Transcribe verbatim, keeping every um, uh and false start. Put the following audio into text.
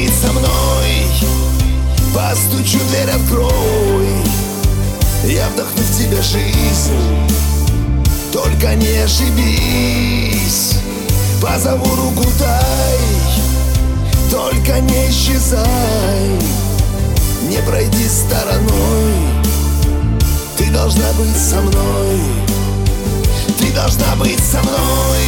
быть со мной. Постучу, дверь открой. Я вдохну в тебя жизнь, только не ошибись. Позову, руку дай, только не исчезай. Не пройди стороной. Ты должна быть со мной. Ты должна быть со мной.